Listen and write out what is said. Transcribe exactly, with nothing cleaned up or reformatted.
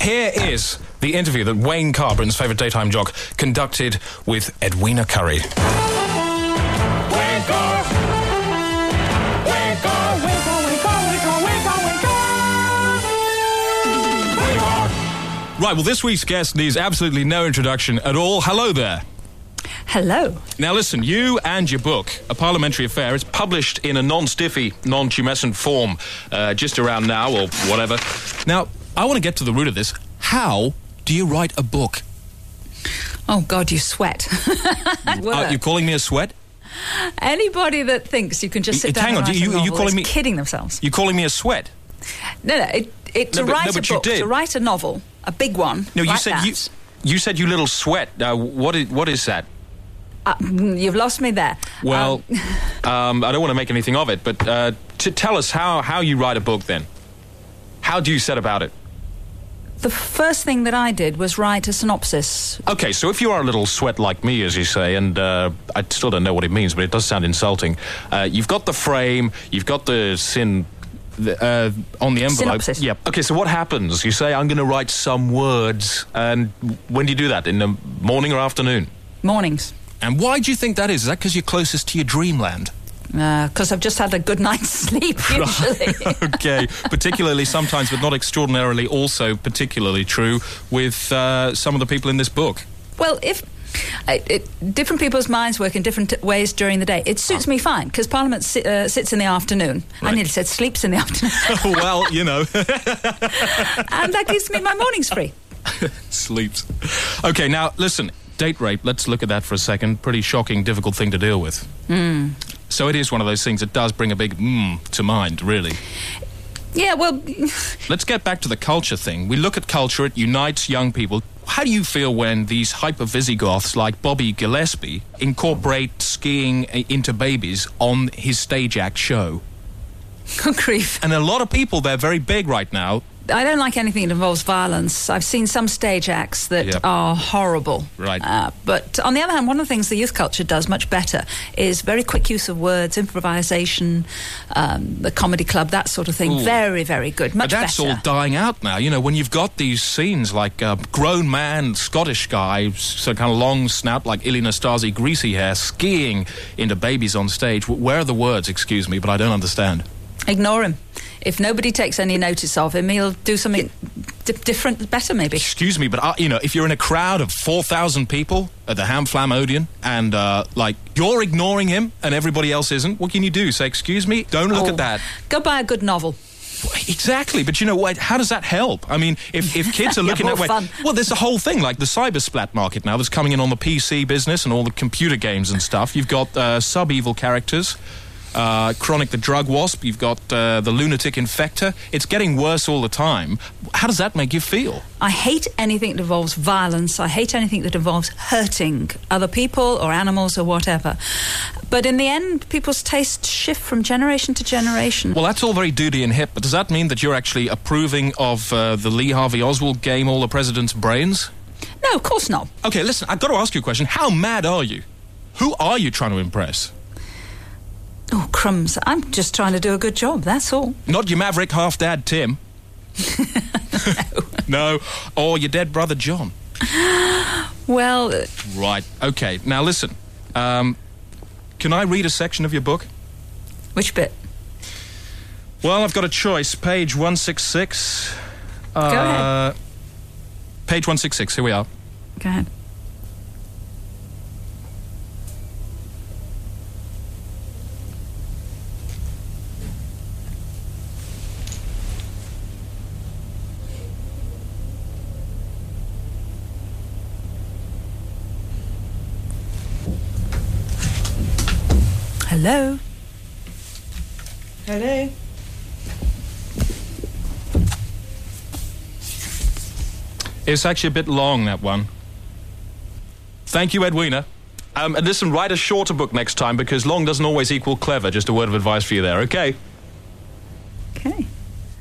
here is the interview that Wayne Carr, Britain's favourite daytime jock, conducted with Edwina Currie. Wayne Carr. Wayne Carr. Wayne Carr. Wayne Carr. Wayne Carr. Wayne Carr. Wayne Carr. Wayne Carr. Right, well, this week's guest needs absolutely no introduction at all. Hello there. Hello. Now listen, you and your book, A Parliamentary Affair, it's published in a non-stiffy, non-tumescent form uh, just around now or whatever. Now, I want to get to the root of this. How do you write a book? Oh, God, you sweat. uh, you're calling me a sweat? Anybody that thinks you can just sit It, down hang and on, write you, a novel you calling is me, kidding themselves. You're calling me a sweat? No, no, it, it, No, to but- write no, a but you book, did. to write a novel, a big one, No, you like said that, you. You said you little sweat. Uh, what is what is that? Uh, you've lost me there. Well, Um, um, I don't want to make anything of it, but uh, to tell us how, how you write a book then. How do you set about it? the first thing that I did was write a synopsis. Okay, so if you are a little sweat like me, as you say, and uh, I still don't know what it means, but it does sound insulting, uh, you've got the frame, you've got the sin... The, uh, on the envelope. Synopsis. Yeah. Okay, so what happens? You say, I'm going to write some words, and when do you do that? In the morning or afternoon? Mornings. And why do you think that is? Is that because you're closest to your dreamland? Because uh, I've just had a good night's sleep, usually. Okay, particularly sometimes, but not extraordinarily, also particularly true with uh, some of the people in this book. Well, if... It, it, different people's minds work in different t- ways during the day. It suits me fine, because Parliament si- uh, sits in the afternoon. Right. I nearly said sleeps in the afternoon. Well, you know. And that gives me my mornings free. Sleeps. Okay, now, listen, date rape, let's look at that for a second. Pretty shocking, difficult thing to deal with. Mm. So it is one of those things that does bring a big mmm to mind, really. Yeah, well... Let's get back to the culture thing. We look at culture, it unites young people. How do you feel when these hyper-Visigoths like Bobby Gillespie incorporate skiing into babies on his stage act show? Good grief. And a lot of people, they're very big right now. I don't like anything that involves violence. I've seen some stage acts that Yep. are horrible. Right. Uh, but on the other hand, one of the things the youth culture does much better is very quick use of words, improvisation, um, the comedy club, that sort of thing. Ooh. Very, very good. Much But that's better. all dying out now. You know, when you've got these scenes like a grown man, Scottish guy, so kind of long snout like Ili Nastasi, greasy hair, skiing into babies on stage. W- Where are the words, excuse me, but I don't understand. Ignore him. If nobody takes any notice of him, he'll do something di- different, better maybe. Excuse me, but, uh, you know, if you're in a crowd of four thousand people at the Ham Flam Odeon and, uh, like, you're ignoring him and everybody else isn't, what can you do? Say, excuse me? Don't look Oh, at that. Go buy a good novel. Exactly, but you know what? How does that help? I mean, if, if kids are Yeah, looking more that way, fun. well, there's a whole thing like the cyber splat market now that's coming in on the P C business and all the computer games and stuff. You've got uh, sub-evil characters, uh, Chronic the Drug Wasp. You've got uh, the Lunatic Infector. It's getting worse all the time. How does that make you feel? I hate anything that involves violence. I hate anything that involves hurting other people or animals or whatever. But in the end, people's tastes shift from generation to generation. Well, that's all very duty and hip, but does that mean that you're actually approving of uh, the Lee Harvey Oswald game, All the President's Brains? No, of course not. Okay, listen, I've got to ask you a question. How mad are you? Who are you trying to impress? Oh, crumbs. I'm just trying to do a good job, that's all. Not your maverick half-dad Tim. No. Or your dead brother John. Well, uh, Right, okay. Now listen, um, can I read a section of your book? which bit? Well, I've got a choice. Page one sixty-six. Uh, Go ahead. Page one sixty-six, here we are. Go ahead. Hello? Hello? It's actually a bit long, that one. Thank you, Edwina. Um, and listen, write a shorter book next time, because long doesn't always equal clever. Just a word of advice for you there, okay?